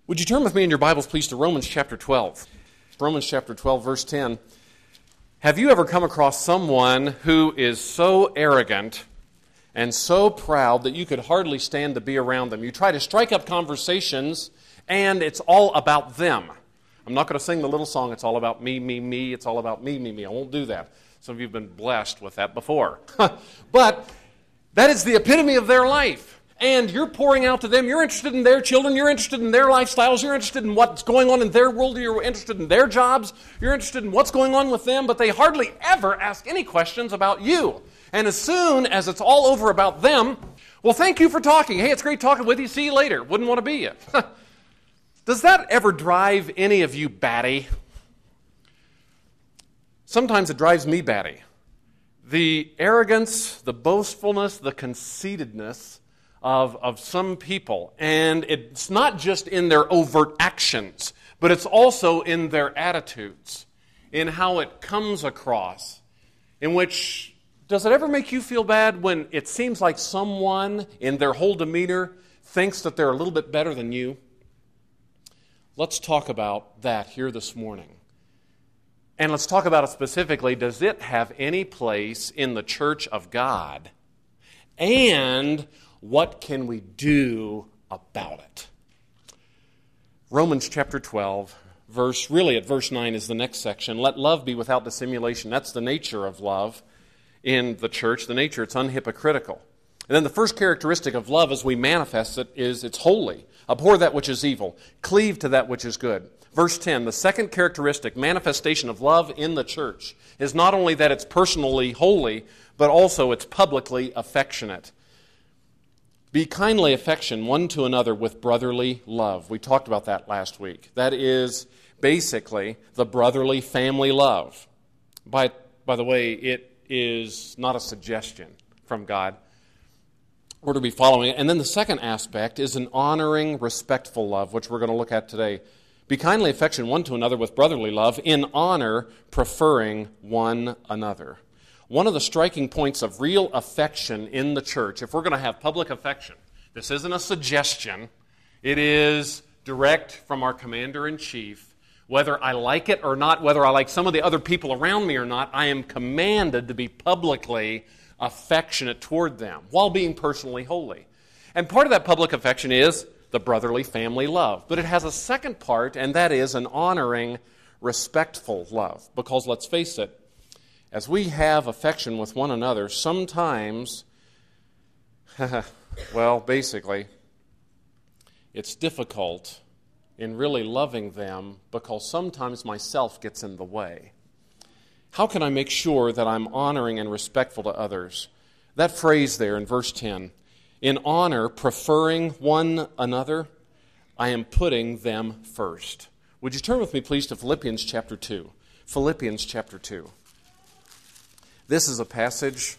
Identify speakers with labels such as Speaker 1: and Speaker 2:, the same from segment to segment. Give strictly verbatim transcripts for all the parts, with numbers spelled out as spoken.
Speaker 1: Would you turn with me in your Bibles, please, to Romans chapter twelve? Romans chapter twelve, verse ten. Have you ever come across someone who is so arrogant and so proud that you could hardly stand to be around them? You try to strike up conversations, and it's all about them. I'm not going to sing the little song, it's all about me, me, me, it's all about me, me, me. I won't do that. Some of you have been blessed with that before. But that is the epitome of their life. And you're pouring out to them. You're interested in their children. You're interested in their lifestyles. You're interested in what's going on in their world. You're interested in their jobs. You're interested in what's going on with them. But they hardly ever ask any questions about you. And as soon as it's all over about them, well, thank you for talking. Hey, it's great talking with you. See you later. Wouldn't want to be you. Does that ever drive any of you batty? Sometimes it drives me batty. The arrogance, the boastfulness, the conceitedness Of, of some people. And it's not just in their overt actions, but it's also in their attitudes, in how it comes across, in which, does it ever make you feel bad when it seems like someone in their whole demeanor thinks that they're a little bit better than you? Let's talk about that here this morning. And let's talk about it specifically. Does it have any place in the church of God? And what can we do about it? Romans chapter twelve, verse, really at verse nine is the next section. Let love be without dissimulation. That's the nature of love in the church. The nature, it's unhypocritical. And then the first characteristic of love as we manifest it is it's holy. Abhor that which is evil. Cleave to that which is good. Verse ten, the second characteristic, manifestation of love in the church, is not only that it's personally holy, but also it's publicly affectionate. Be kindly affection one to another with brotherly love. We talked about that last week. That is basically the brotherly family love. By, by the way, it is not a suggestion from God. We're to be following it. And then the second aspect is an honoring, respectful love, which we're going to look at today. Be kindly affection one to another with brotherly love, in honor, preferring one another. One of the striking points of real affection in the church, if we're going to have public affection, this isn't a suggestion, it is direct from our commander-in-chief. Whether I like it or not, whether I like some of the other people around me or not, I am commanded to be publicly affectionate toward them while being personally holy. And part of that public affection is the brotherly family love. But it has a second part, and that is an honoring, respectful love. Because let's face it, as we have affection with one another, sometimes, well, basically, it's difficult in really loving them because sometimes myself gets in the way. How can I make sure that I'm honoring and respectful to others? That phrase there in verse ten, in honor, preferring one another, I am putting them first. Would you turn with me, please, to Philippians chapter two? Philippians chapter two. This is a passage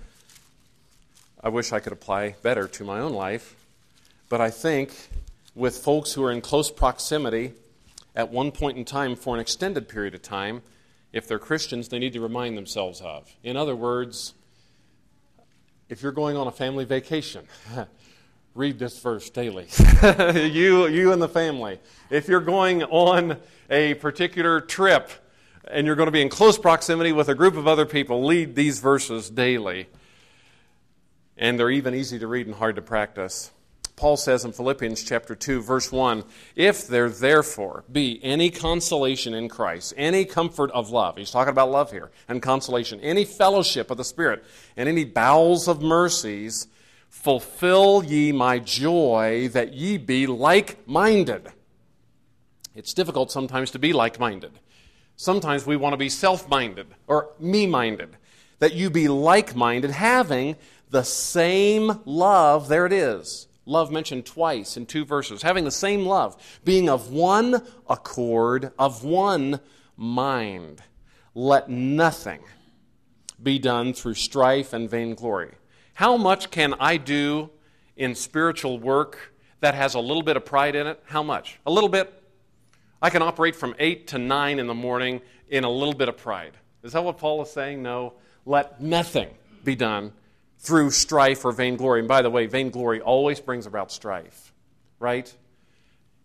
Speaker 1: I wish I could apply better to my own life, but I think with folks who are in close proximity at one point in time for an extended period of time, if they're Christians, they need to remind themselves of. In other words, if you're going on a family vacation, read this verse daily. you, you and the family. If you're going on a particular trip, and you're going to be in close proximity with a group of other people, read these verses daily. And they're even easy to read and hard to practice. Paul says in Philippians chapter two, verse one, if there therefore be any consolation in Christ, any comfort of love, he's talking about love here, and consolation, any fellowship of the Spirit, and any bowels of mercies, fulfill ye my joy, that ye be like-minded. It's difficult sometimes to be like-minded. Sometimes we want to be self-minded or me-minded. That you be like-minded, having the same love. There it is. Love mentioned twice in two verses. Having the same love. Being of one accord, of one mind. Let nothing be done through strife and vainglory. How much can I do in spiritual work that has a little bit of pride in it? How much? A little bit. I can operate from eight to nine in the morning in a little bit of pride. Is that what Paul is saying? No. Let nothing be done through strife or vainglory. And by the way, vainglory always brings about strife, right?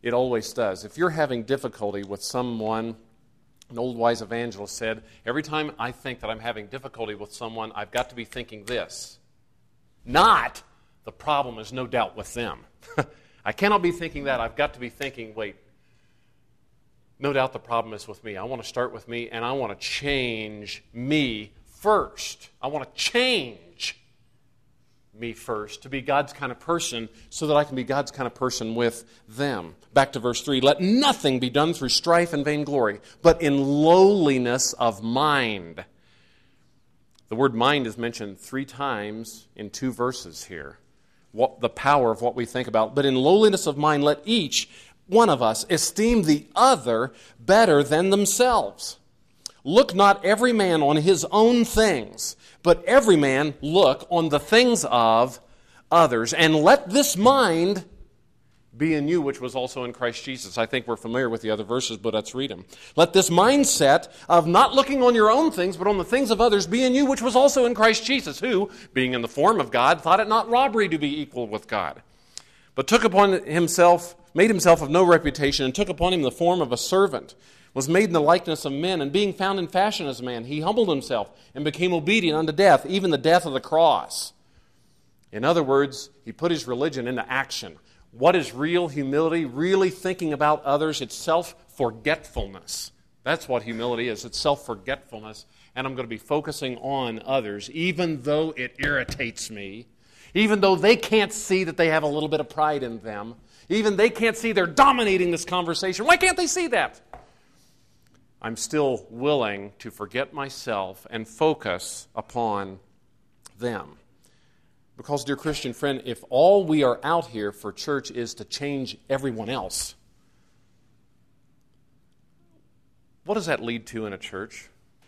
Speaker 1: It always does. If you're having difficulty with someone, an old wise evangelist said, every time I think that I'm having difficulty with someone, I've got to be thinking this. Not, the problem is no doubt with them. I cannot be thinking that. I've got to be thinking, wait, no doubt the problem is with me. I want to start with me, and I want to change me first. I want to change me first to be God's kind of person so that I can be God's kind of person with them. Back to verse three. Let nothing be done through strife and vainglory, but in lowliness of mind. The word mind is mentioned three times in two verses here. What, the power of what we think about. But in lowliness of mind, let each one of us esteem the other better than themselves. Look not every man on his own things, but every man look on the things of others. And let this mind be in you, which was also in Christ Jesus. I think we're familiar with the other verses, but let's read them. Let this mindset of not looking on your own things, but on the things of others be in you, which was also in Christ Jesus, who, being in the form of God, thought it not robbery to be equal with God, but took upon himself, made himself of no reputation, and took upon him the form of a servant, was made in the likeness of men, and being found in fashion as a man, he humbled himself and became obedient unto death, even the death of the cross. In other words, he put his religion into action. What is real humility? Really thinking about others. It's self-forgetfulness. That's what humility is. It's self-forgetfulness. And I'm going to be focusing on others, even though it irritates me, even though they can't see that they have a little bit of pride in them, even they can't see they're dominating this conversation. Why can't they see that? I'm still willing to forget myself and focus upon them. Because, dear Christian friend, if all we are out here for church is to change everyone else, what does that lead to in a church?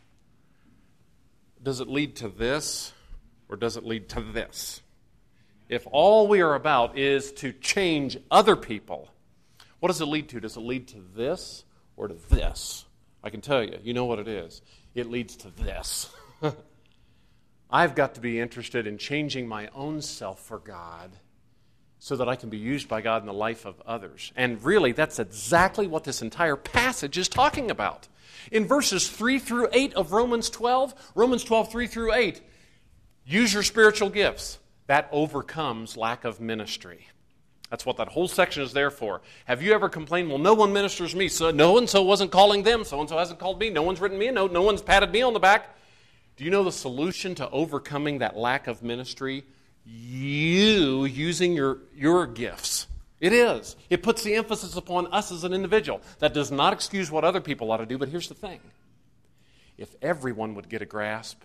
Speaker 1: Does it lead to this, or does it lead to this? If all we are about is to change other people, what does it lead to? Does it lead to this or to this? I can tell you, you know what it is. It leads to this. I've got to be interested in changing my own self for God so that I can be used by God in the life of others. And really, that's exactly what this entire passage is talking about. In verses three through eight of Romans twelve, Romans twelve, three through eight, use your spiritual gifts. That overcomes lack of ministry. That's what that whole section is there for. Have you ever complained, well, no one ministers me, so no-and-so wasn't calling them, so-and-so hasn't called me, no one's written me a note, no one's patted me on the back. Do you know the solution to overcoming that lack of ministry? You using your, your gifts. It is. It puts the emphasis upon us as an individual. That does not excuse what other people ought to do, but here's the thing. If everyone would get a grasp,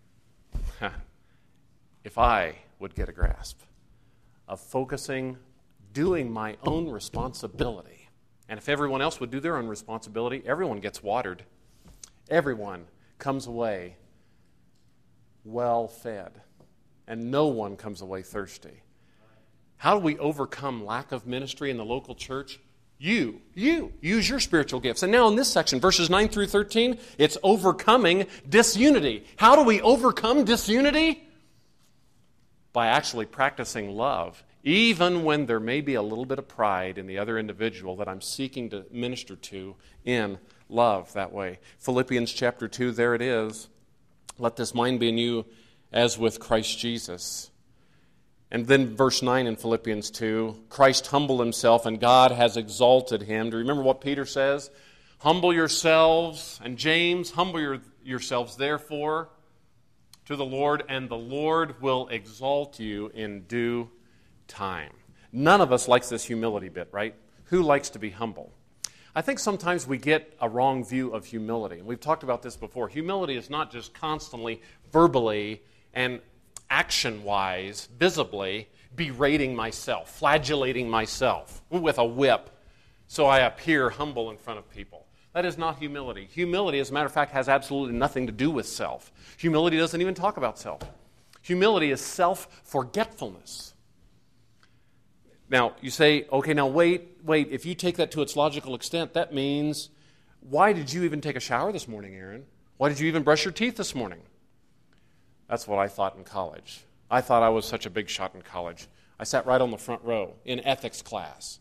Speaker 1: if I would get a grasp of focusing, doing my own responsibility, and if everyone else would do their own responsibility, everyone gets watered. Everyone comes away well fed, and no one comes away thirsty. How do we overcome lack of ministry in the local church? You, you, use your spiritual gifts. And now in this section, verses nine through thirteen, it's overcoming disunity. How do we overcome disunity? By actually practicing love, even when there may be a little bit of pride in the other individual that I'm seeking to minister to in love that way. Philippians chapter two, there it is. Let this mind be in you as with Christ Jesus. And then verse nine in Philippians two, Christ humbled himself and God has exalted him. Do you remember what Peter says? Humble yourselves, and James, humble your, yourselves therefore to the Lord, and the Lord will exalt you in due time. None of us likes this humility bit, right? Who likes to be humble? I think sometimes we get a wrong view of humility. And we've talked about this before. Humility is not just constantly, verbally, and action-wise, visibly, berating myself, flagellating myself with a whip so I appear humble in front of people. That is not humility. Humility, as a matter of fact, has absolutely nothing to do with self. Humility doesn't even talk about self. Humility is self-forgetfulness. Now, you say, okay, now wait, wait. If you take that to its logical extent, that means, why did you even take a shower this morning, Aaron? Why did you even brush your teeth this morning? That's what I thought in college. I thought I was such a big shot in college. I sat right on the front row in ethics class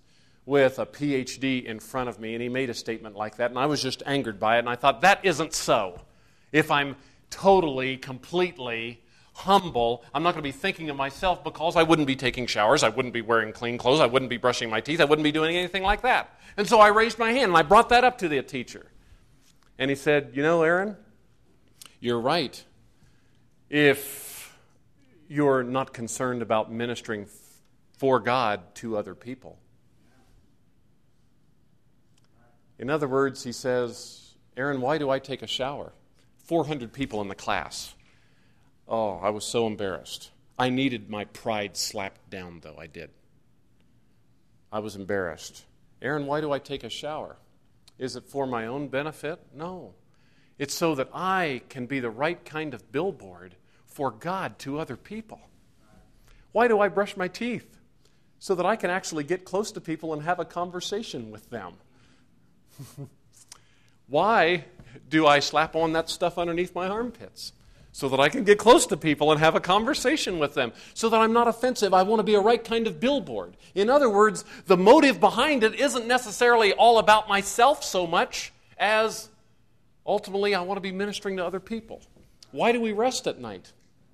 Speaker 1: with a P H D in front of me, and he made a statement like that, and I was just angered by it, and I thought, that isn't so. If I'm totally, completely humble, I'm not going to be thinking of myself, because I wouldn't be taking showers, I wouldn't be wearing clean clothes, I wouldn't be brushing my teeth, I wouldn't be doing anything like that. And so I raised my hand, and I brought that up to the teacher. And he said, you know, Aaron, you're right. If you're not concerned about ministering for God to other people. In other words, he says, Aaron, why do I take a shower? four hundred people in the class. Oh, I was so embarrassed. I needed my pride slapped down, though. I did. I was embarrassed. Aaron, why do I take a shower? Is it for my own benefit? No. It's so that I can be the right kind of billboard for God to other people. Why do I brush my teeth? So that I can actually get close to people and have a conversation with them. Why do I slap on that stuff underneath my armpits? So that I can get close to people and have a conversation with them. So that I'm not offensive. I want to be a right kind of billboard. In other words, the motive behind it isn't necessarily all about myself so much as ultimately I want to be ministering to other people. Why do we rest at night?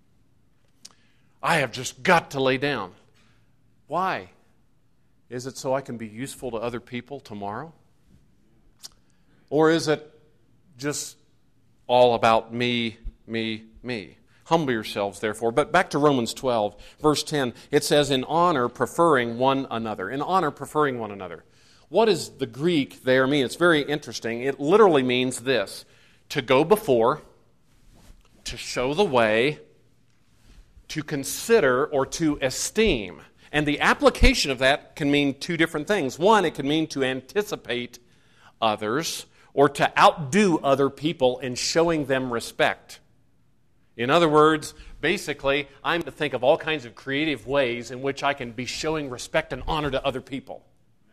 Speaker 1: I have just got to lay down. Why? Is it so I can be useful to other people tomorrow? Or is it just all about me, me, me? Humble yourselves, therefore. But back to Romans twelve, verse ten, it says, in honor preferring one another. In honor preferring one another. What does the Greek there mean? It's very interesting. It literally means this: to go before, to show the way, to consider, or to esteem. And the application of that can mean two different things. One, it can mean to anticipate others, or to outdo other people in showing them respect. In other words, basically, I'm to think of all kinds of creative ways in which I can be showing respect and honor to other people.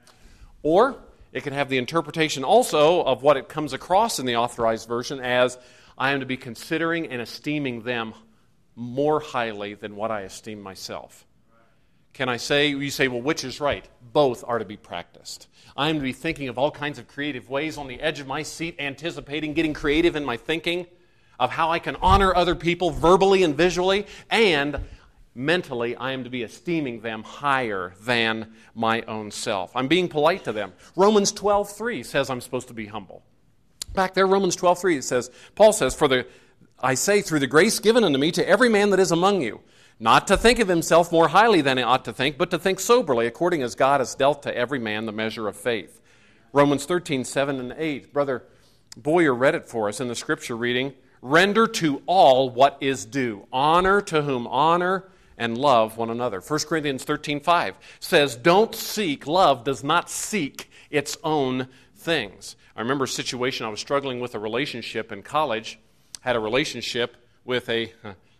Speaker 1: Or it can have the interpretation also of what it comes across in the Authorized Version as, I am to be considering and esteeming them more highly than what I esteem myself. Can I say, you say, well, which is right? Both are to be practiced. I am to be thinking of all kinds of creative ways on the edge of my seat, anticipating, getting creative in my thinking of how I can honor other people verbally and visually, and mentally I am to be esteeming them higher than my own self. I'm being polite to them. Romans twelve three says I'm supposed to be humble. Back there, Romans twelve three, it says, Paul says, For the I say, through the grace given unto me, to every man that is among you, not to think of himself more highly than he ought to think, but to think soberly, according as God has dealt to every man the measure of faith. Romans thirteen, seven and eight. Brother Boyer read it for us in the scripture reading. Render to all what is due. Honor to whom honor, and love one another. First Corinthians thirteen, five says, don't seek, love does not seek its own things. I remember a situation, I was struggling with a relationship in college, had a relationship with a...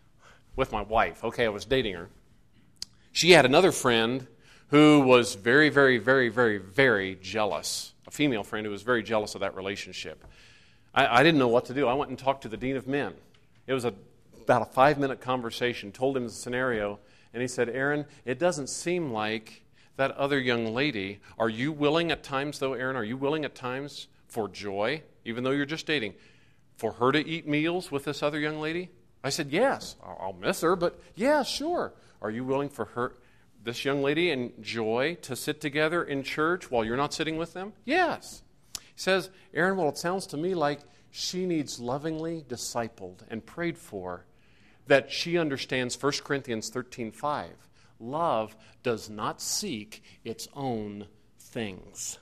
Speaker 1: with my wife. Okay, I was dating her. She had another friend who was very, very, very, very, very jealous. A female friend who was very jealous of that relationship. I, I didn't know what to do. I went and talked to the dean of men. It was a, about a five-minute conversation, told him the scenario, and he said, Aaron, it doesn't seem like that other young lady. Are you willing at times, though, Aaron, are you willing at times for joy, even though you're just dating, for her to eat meals with this other young lady? I said, yes, I'll miss her, but yeah, sure. Are you willing for her, this young lady and Joy, to sit together in church while you're not sitting with them? Yes. He says, Aaron, well, it sounds to me like she needs lovingly discipled and prayed for, that she understands First Corinthians thirteen, five. Love does not seek its own things.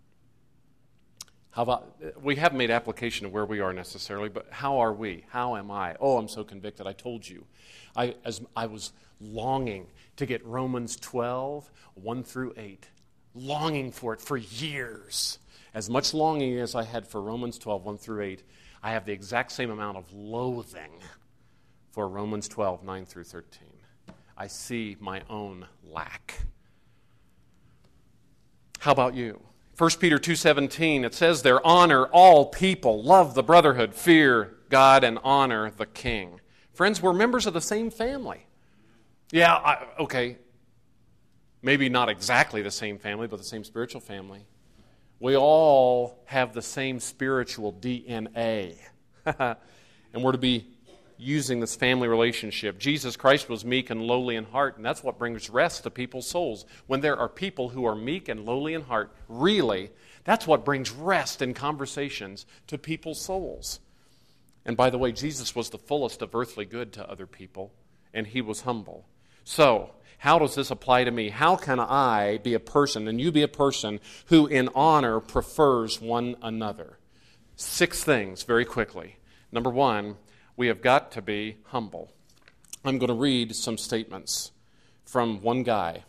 Speaker 1: How about, we haven't made application of where we are necessarily, but how are we? How am I? Oh, I'm so convicted. I told you. I, as I was longing to get Romans twelve, one through eight. Longing for it for years. As much longing as I had for Romans twelve, one through eight, I have the exact same amount of loathing for Romans twelve, nine through thirteen. I see my own lack. How about you? First Peter two seventeen, it says there, honor all people, love the brotherhood, fear God, and honor the king. Friends, we're members of the same family. Yeah, I, okay. maybe not exactly the same family, but the same spiritual family. We all have the same spiritual D N A. And we're to be using this family relationship. Jesus Christ was meek and lowly in heart, and that's what brings rest to people's souls. When there are people who are meek and lowly in heart, really, that's what brings rest in conversations to people's souls. And by the way, Jesus was the fullest of earthly good to other people, and he was humble. So, how does this apply to me? How can I be a person, and you be a person, who in honor prefers one another? Six things, very quickly. Number one, we have got to be humble. I'm going to read some statements from one guy.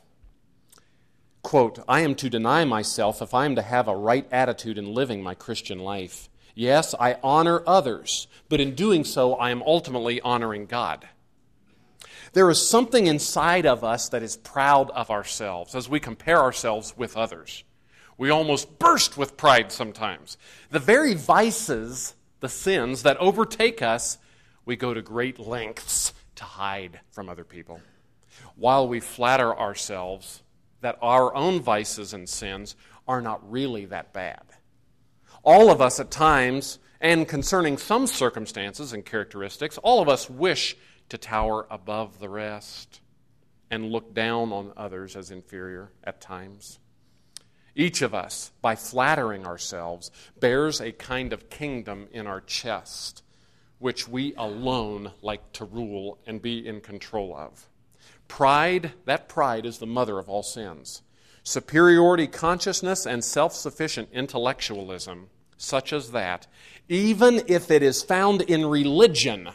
Speaker 1: Quote, I am to deny myself if I am to have a right attitude in living my Christian life. Yes, I honor others, but in doing so, I am ultimately honoring God. There is something inside of us that is proud of ourselves as we compare ourselves with others. We almost burst with pride sometimes. The very vices, the sins that overtake us, we go to great lengths to hide from other people. While we flatter ourselves that our own vices and sins are not really that bad. All of us at times, and concerning some circumstances and characteristics, all of us wish to tower above the rest and look down on others as inferior at times. Each of us, by flattering ourselves, bears a kind of kingdom in our chest, which we alone like to rule and be in control of. Pride, that pride is the mother of all sins. Superiority consciousness and self-sufficient intellectualism, such as that, even if it is found in religion,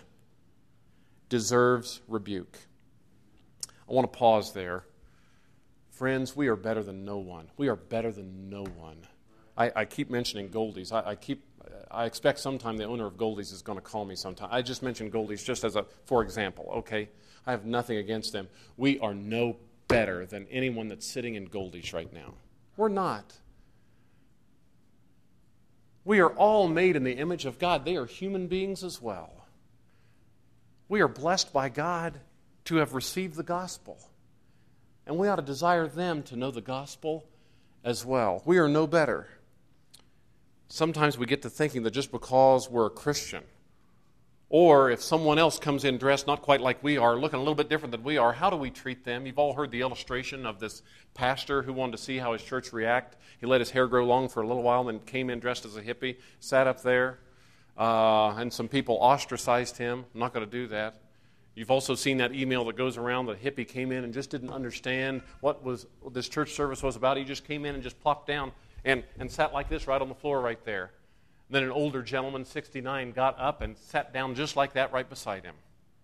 Speaker 1: deserves rebuke. I want to pause there. Friends, we are better than no one. We are better than no one. I, I keep mentioning Goldie's. I, I keep. I expect sometime the owner of Goldie's is going to call me sometime. I just mentioned Goldie's just as a, for example, okay? I have nothing against them. We are no better than anyone that's sitting in Goldie's right now. We're not. We are all made in the image of God. They are human beings as well. We are blessed by God to have received the gospel. And we ought to desire them to know the gospel as well. We are no better. Sometimes we get to thinking that just because we're a Christian, or if someone else comes in dressed not quite like we are, looking a little bit different than we are, how do we treat them? You've all heard the illustration of this pastor who wanted to see how his church react. He let his hair grow long for a little while and then came in dressed as a hippie, sat up there, uh, and some people ostracized him. I'm not going to do that. You've also seen that email that goes around. The hippie came in and just didn't understand what was what this church service was about. He just came in and just plopped down and, and sat like this right on the floor right there. Then an older gentleman, sixty-nine, got up and sat down just like that right beside him.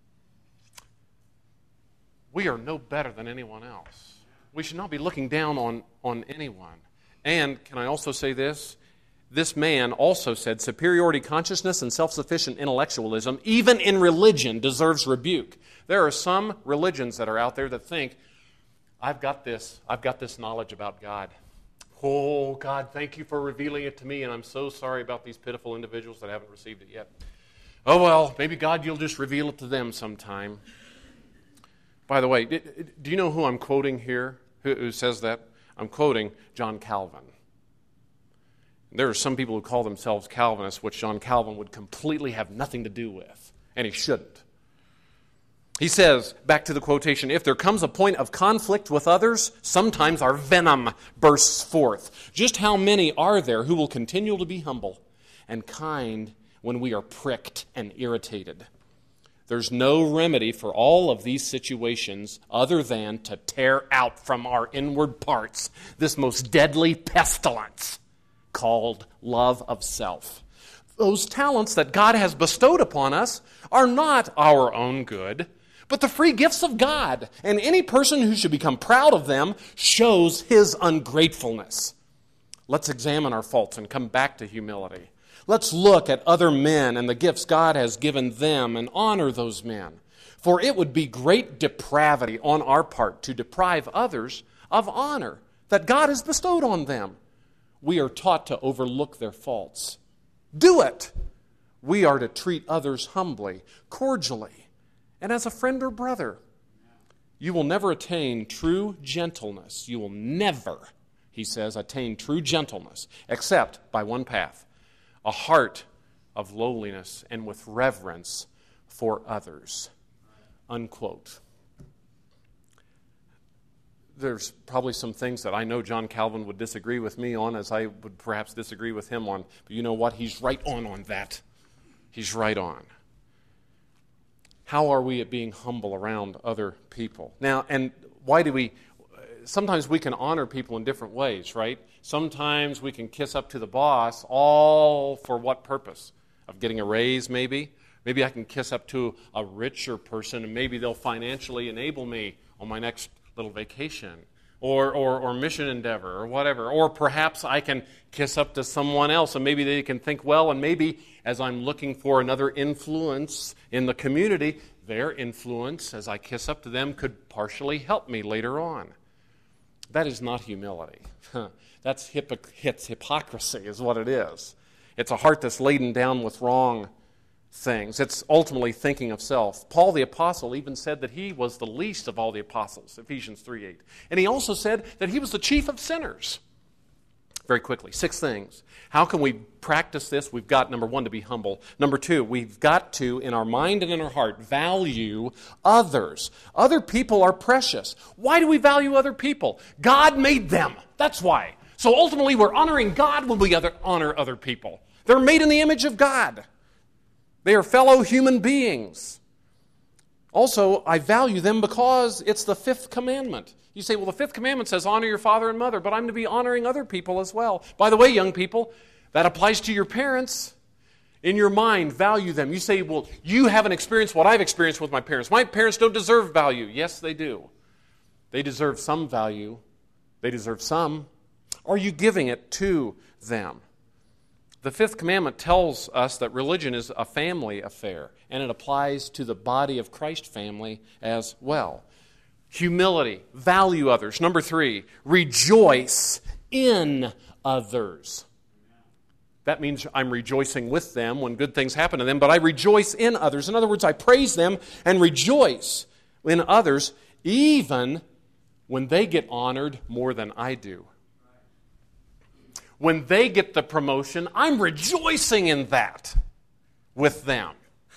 Speaker 1: We are no better than anyone else. We should not be looking down on, on anyone. And can I also say this? This man also said superiority consciousness and self-sufficient intellectualism, even in religion, deserves rebuke. There are some religions that are out there that think, I've got this, I've got this knowledge about God. Oh, God, thank you for revealing it to me, and I'm so sorry about these pitiful individuals that haven't received it yet. Oh, well, maybe, God, you'll just reveal it to them sometime. By the way, do you know who I'm quoting here, who says that? I'm quoting John Calvin. There are some people who call themselves Calvinists, which John Calvin would completely have nothing to do with, and he shouldn't. He says, back to the quotation, if there comes a point of conflict with others, sometimes our venom bursts forth. Just how many are there who will continue to be humble and kind when we are pricked and irritated? There's no remedy for all of these situations other than to tear out from our inward parts this most deadly pestilence called love of self. Those talents that God has bestowed upon us are not our own good, but the free gifts of God. And any person who should become proud of them shows his ungratefulness. Let's examine our faults and come back to humility. Let's look at other men and the gifts God has given them and honor those men. For it would be great depravity on our part to deprive others of honor that God has bestowed on them. We are taught to overlook their faults. Do it. We are to treat others humbly, cordially, and as a friend or brother. You will never attain true gentleness. You will never, he says, attain true gentleness except by one path, a heart of lowliness and with reverence for others. Unquote. There's probably some things that I know John Calvin would disagree with me on, as I would perhaps disagree with him on. But you know what? He's right on on that. He's right on. How are we at being humble around other people? Now, and why do we... Sometimes we can honor people in different ways, right? Sometimes we can kiss up to the boss, all for what purpose? Of getting a raise, maybe? Maybe I can kiss up to a richer person, and maybe they'll financially enable me on my next little vacation or, or, or mission endeavor or whatever. Or perhaps I can kiss up to someone else, and maybe they can think well, and maybe as I'm looking for another influence in the community, their influence, as I kiss up to them, could partially help me later on. That is not humility. That's hypoc- it's hypocrisy is what it is. It's a heart that's laden down with wrong things. It's ultimately thinking of self. Paul the Apostle even said that he was the least of all the apostles, Ephesians three eight. And he also said that he was the chief of sinners. Very quickly, six things. How can we practice this? We've got, number one, to be humble. Number two, we've got to, in our mind and in our heart, value others. Other people are precious. Why do we value other people? God made them. That's why. So ultimately, we're honoring God when we other, honor other people. They're made in the image of God. They are fellow human beings. Also, I value them because it's the fifth commandment. You say, well, the fifth commandment says honor your father and mother, but I'm to be honoring other people as well. By the way, young people, that applies to your parents. In your mind, value them. You say, well, you haven't experienced what I've experienced with my parents. My parents don't deserve value. Yes, they do. They deserve some value. They deserve some. Are you giving it to them? The fifth commandment tells us that religion is a family affair, and it applies to the body of Christ family as well. Humility, value others. Number three, rejoice in others. That means I'm rejoicing with them when good things happen to them, but I rejoice in others. In other words, I praise them and rejoice in others, even when they get honored more than I do. When they get the promotion, I'm rejoicing in that with them.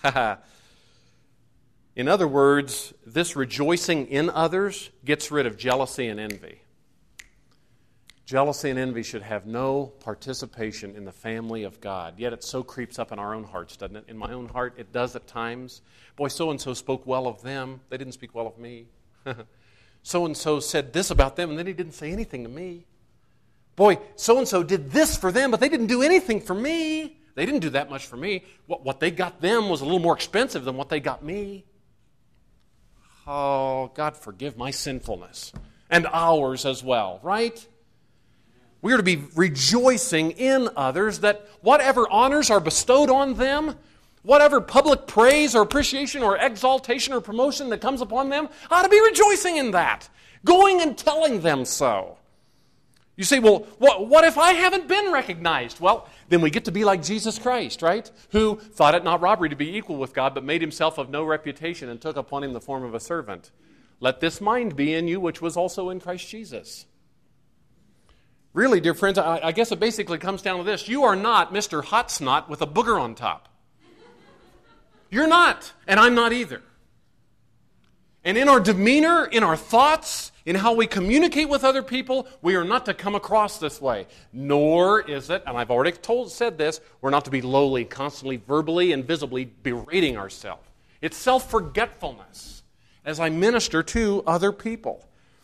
Speaker 1: In other words, this rejoicing in others gets rid of jealousy and envy. Jealousy and envy should have no participation in the family of God. Yet it so creeps up in our own hearts, doesn't it? In my own heart, it does at times. Boy, so-and-so spoke well of them. They didn't speak well of me. So-and-so said this about them, and then he didn't say anything to me. Boy, so-and-so did this for them, but they didn't do anything for me. They didn't do that much for me. What, what they got them was a little more expensive than what they got me. Oh, God forgive my sinfulness. And ours as well, right? We are to be rejoicing in others, that whatever honors are bestowed on them, whatever public praise or appreciation or exaltation or promotion that comes upon them, I ought to be rejoicing in that. Going and telling them so. You say, well, what, what if I haven't been recognized? Well, then we get to be like Jesus Christ, right? Who thought it not robbery to be equal with God, but made himself of no reputation and took upon him the form of a servant. Let this mind be in you, which was also in Christ Jesus. Really, dear friends, I, I guess it basically comes down to this. You are not Mister Hot Snot with a booger on top. You're not, and I'm not either. And in our demeanor, in our thoughts, in how we communicate with other people, we are not to come across this way. Nor is it, and I've already told, said this, we're not to be lowly, constantly, verbally, and visibly berating ourselves. It's self-forgetfulness as I minister to other people.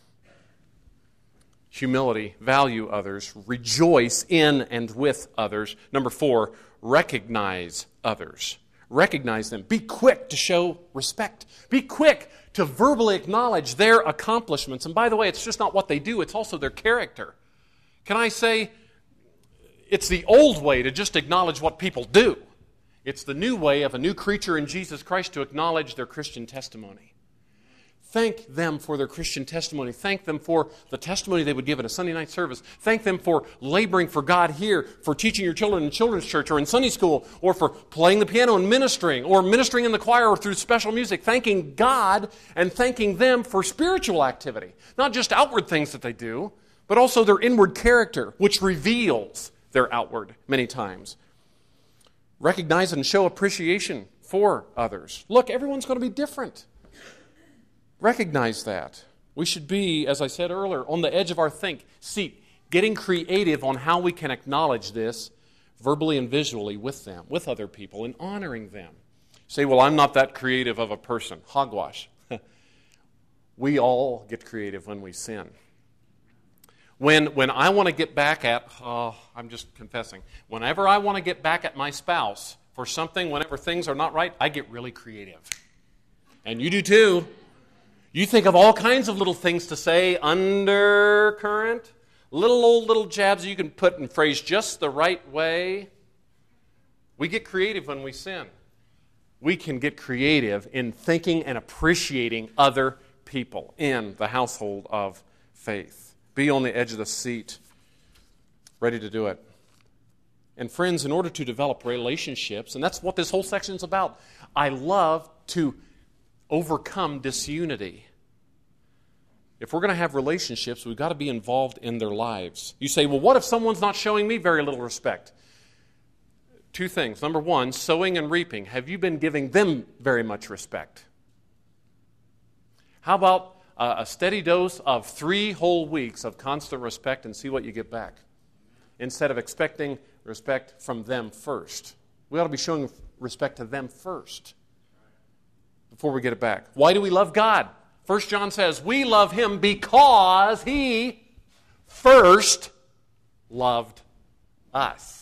Speaker 1: Humility, value others, rejoice in and with others. Number four, recognize others. Recognize them. Be quick to show respect. Be quick to verbally acknowledge their accomplishments. And by the way, it's just not what they do, it's also their character. Can I say, it's the old way to just acknowledge what people do. It's the new way of a new creature in Jesus Christ to acknowledge their Christian testimony. Thank them for their Christian testimony. Thank them for the testimony they would give in a Sunday night service. Thank them for laboring for God here, for teaching your children in children's church or in Sunday school, or for playing the piano and ministering, or ministering in the choir or through special music. Thanking God and thanking them for spiritual activity. Not just outward things that they do, but also their inward character, which reveals their outward many times. Recognize and show appreciation for others. Look, everyone's going to be different. Recognize that. We should be, as I said earlier, on the edge of our think, seat, getting creative on how we can acknowledge this verbally and visually with them, with other people, and honoring them. Say, well, I'm not that creative of a person. Hogwash. We all get creative when we sin. When, when I want to get back at, oh, I'm just confessing, whenever I want to get back at my spouse for something, whenever things are not right, I get really creative. And you do too. You think of all kinds of little things to say, undercurrent, little old little jabs you can put and phrase just the right way. We get creative when we sin. We can get creative in thinking and appreciating other people in the household of faith. Be on the edge of the seat, ready to do it. And friends, in order to develop relationships, and that's what this whole section is about, I love to overcome disunity. If we're going to have relationships, we've got to be involved in their lives. You say, well, what if someone's not showing me very little respect? Two things. Number one, sowing and reaping. Have you been giving them very much respect? How about uh, a steady dose of three whole weeks of constant respect and see what you get back? Instead of expecting respect from them first. We ought to be showing respect to them first before we get it back. Why do we love God? First John says, we love Him because He first loved us.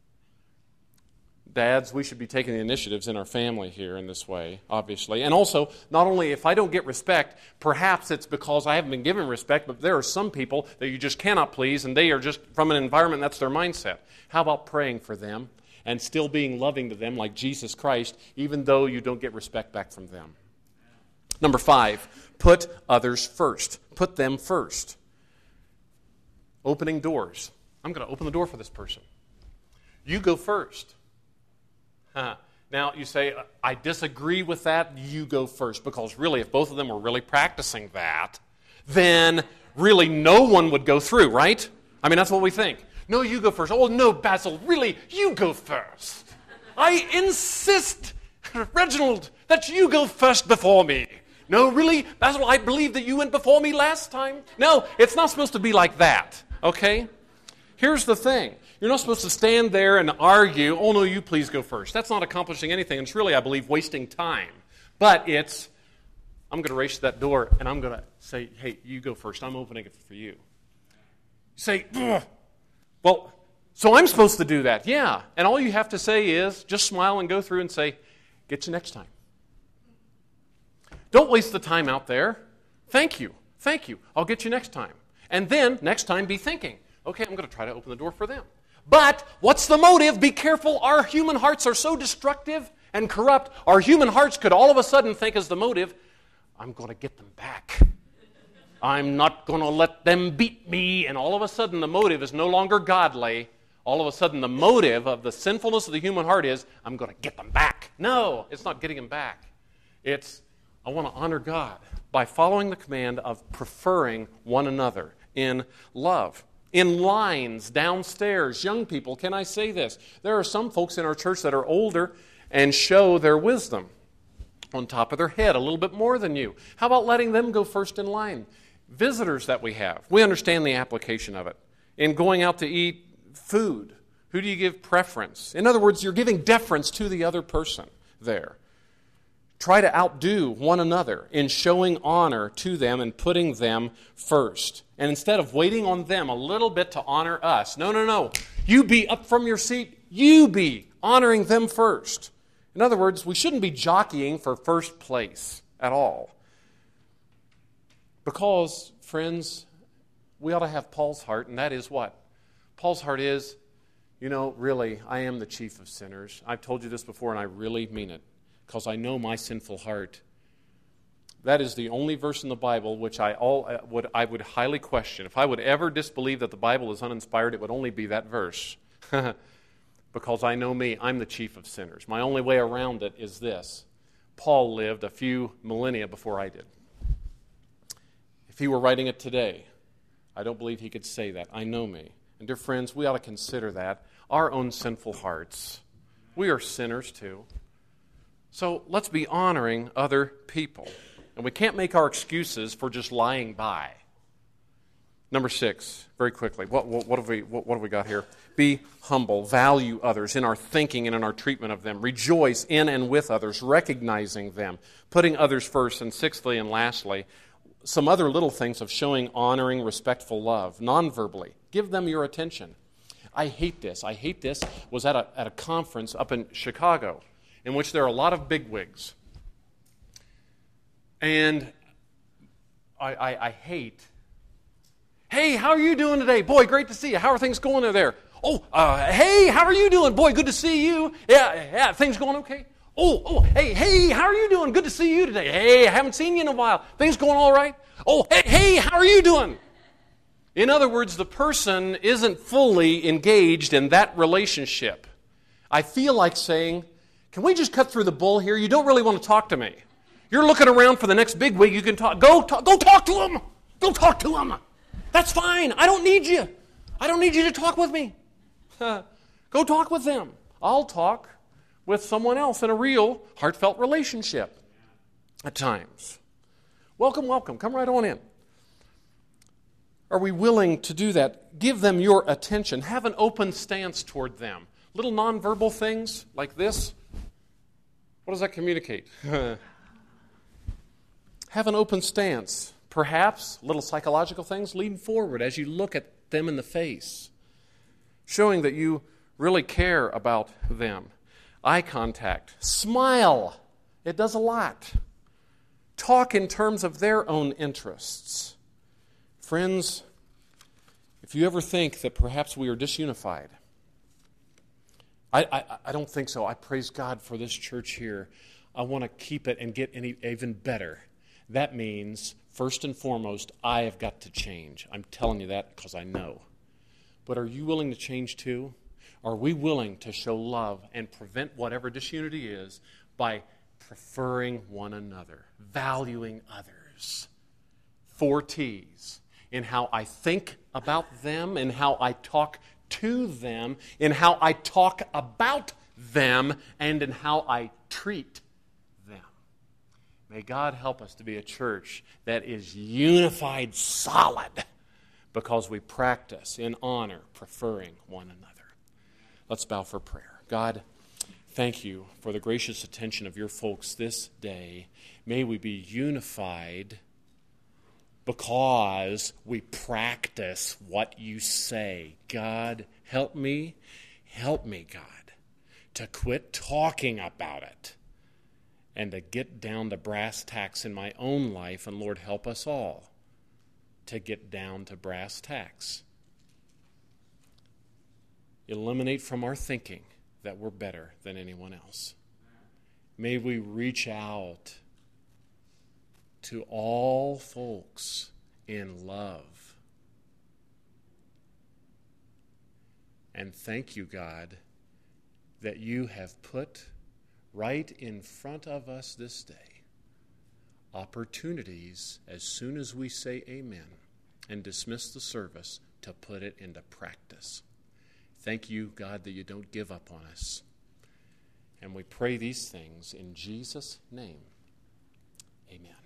Speaker 1: Dads, we should be taking the initiatives in our family here in this way, obviously. And also, not only if I don't get respect, perhaps it's because I haven't been given respect, but there are some people that you just cannot please, and they are just from an environment, that's their mindset. How about praying for them and still being loving to them like Jesus Christ, even though you don't get respect back from them? Number five, put others first. Put them first. Opening doors. I'm going to open the door for this person. You go first. Huh. Now, you say, I disagree with that, you go first. Because really, if both of them were really practicing that, then really no one would go through, right? I mean, that's what we think. No, you go first. Oh, no, Basil, really, you go first. I insist, Reginald, that you go first before me. No, really, Basil, I believe that you went before me last time. No, it's not supposed to be like that, okay? Here's the thing. You're not supposed to stand there and argue, oh, no, you please go first. That's not accomplishing anything. It's really, I believe, wasting time. But it's, I'm going to race to that door, and I'm going to say, hey, you go first. I'm opening it for you. You say, ugh. Well, so I'm supposed to do that. Yeah. And all you have to say is just smile and go through and say, get you next time. Don't waste the time out there. Thank you. Thank you. I'll get you next time. And then, next time, be thinking, okay, I'm going to try to open the door for them. But what's the motive? Be careful. Our human hearts are so destructive and corrupt. Our human hearts could all of a sudden think as the motive, I'm going to get them back. I'm not going to let them beat me. And all of a sudden the motive is no longer godly. All of a sudden the motive of the sinfulness of the human heart is, I'm going to get them back. No, it's not getting them back. It's, I want to honor God by following the command of preferring one another in love. In lines downstairs, young people, can I say this? There are some folks in our church that are older and show their wisdom on top of their head a little bit more than you. How about letting them go first in line? Visitors that we have, we understand the application of it. In going out to eat food, who do you give preference? In other words, you're giving deference to the other person there. Try to outdo one another in showing honor to them and putting them first. And instead of waiting on them a little bit to honor us, no, no, no. You be up from your seat. You be honoring them first. In other words, we shouldn't be jockeying for first place at all. Because, friends, we ought to have Paul's heart, and that is what? Paul's heart is, you know, really, I am the chief of sinners. I've told you this before, and I really mean it. Because I know my sinful heart. That is the only verse in the Bible which I all uh, would I would highly question. If I would ever disbelieve that the Bible is uninspired, it would only be that verse. Because I know me, I'm the chief of sinners. My only way around it is this. Paul lived a few millennia before I did. If he were writing it today, I don't believe he could say that. I know me. And dear friends, we ought to consider that. Our own sinful hearts. We are sinners too. So let's be honoring other people. And we can't make our excuses for just lying by. Number six, very quickly, what, what, what have we what, what have we got here? Be humble, value others in our thinking and in our treatment of them. Rejoice in and with others, recognizing them, putting others first. And sixthly and lastly, some other little things of showing honoring, respectful love, non-verbally. Give them your attention. I hate this. I hate this. Was at a at a conference up in Chicago, in which there are a lot of bigwigs. And I, I, I hate, hey, how are you doing today? Boy, great to see you. How are things going there? Oh, uh, hey, how are you doing? Boy, good to see you. Yeah, yeah, things going okay? Oh, oh, hey, hey, how are you doing? Good to see you today. Hey, I haven't seen you in a while. Things going all right? Oh, hey, hey, how are you doing? In other words, the person isn't fully engaged in that relationship. I feel like saying, can we just cut through the bull here? You don't really want to talk to me. You're looking around for the next bigwig you can talk. Go, talk, go talk to him. Go talk to him. That's fine. I don't need you. I don't need you to talk with me. Go talk with them. I'll talk with someone else in a real, heartfelt relationship at times. Welcome, welcome. Come right on in. Are we willing to do that? Give them your attention. Have an open stance toward them. Little nonverbal things like this. What does that communicate? Have an open stance. Perhaps little psychological things. Lean forward as you look at them in the face, showing that you really care about them. Eye contact. Smile. It does a lot. Talk in terms of their own interests. Friends, if you ever think that perhaps we are disunified, I, I, I don't think so. I praise God for this church here. I want to keep it and get any, even better. That means, first and foremost, I have got to change. I'm telling you that because I know. But are you willing to change too? Are we willing to show love and prevent whatever disunity is by preferring one another, valuing others? Four T's. In how I think about them, in how I talk to them, in how I talk about them, and in how I treat them. May God help us to be a church that is unified, solid, because we practice in honor, preferring one another. Let's bow for prayer. God, thank you for the gracious attention of your folks this day. May we be unified because we practice what you say. God, help me, help me, God, to quit talking about it and to get down to brass tacks in my own life. And Lord, help us all to get down to brass tacks. Eliminate from our thinking that we're better than anyone else. May we reach out to all folks in love. And thank you, God, that you have put right in front of us this day opportunities as soon as we say amen and dismiss the service to put it into practice. Thank you, God, that you don't give up on us. And we pray these things in Jesus' name. Amen.